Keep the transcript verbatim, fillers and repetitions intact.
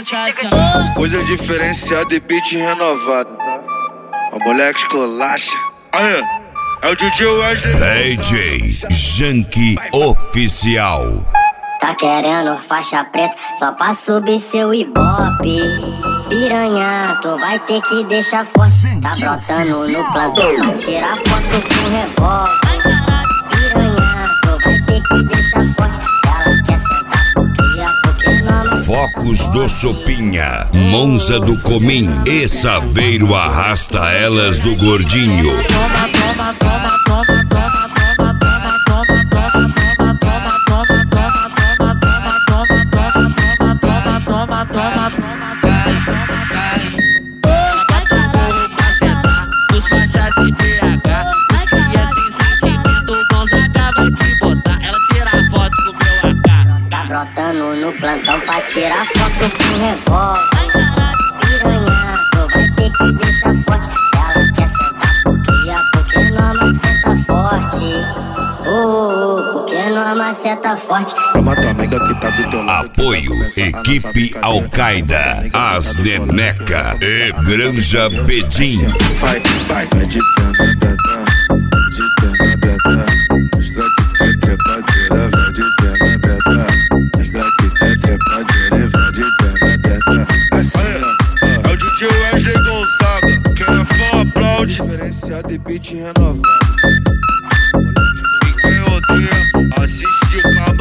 sensacional. Coisa diferenciada e beat renovado. O moleque escolacha. Aê, é o D J Wesley. D J Janky Oficial. Tá querendo faixa preta só pra subir seu ibope. Piranha, tu vai ter que deixar forte. Tá brotando no plantão pra tirar foto com revólver. Piranha, tu vai ter que deixar forte. Ela quer sentar porque a porque não. Focos do Sopinha, Monza do Comim e Saveiro arrasta elas do Gordinho. Toma, toma, toma, toma, toma, toma, toma, toma, toma, toma, toma, toma, toma, toma, toma, toma, toma, toma, toma. Brotando no plantão pra tirar foto com revólver. Piranha, tu vai ter que deixar forte. Ela quer sentar porque a porque não amaceta forte. Oh, oh, porque não amaceta forte. Chama tua amiga que tá do teu lado. Apoio Equipe Al-Qaeda, As Neneca e Granja Bedim. Vai, vai, vai de pena, beta, de pena, beta. Mostra que tá trepadeira, vai de pena, beta. Mostra que tá trepadeira, vai de pena, beta. Assim, ó, é o D J Wesley Gonzaga. Quem é fã aplaude. Diferenciado e beat renovado. E quem odeia, assiste o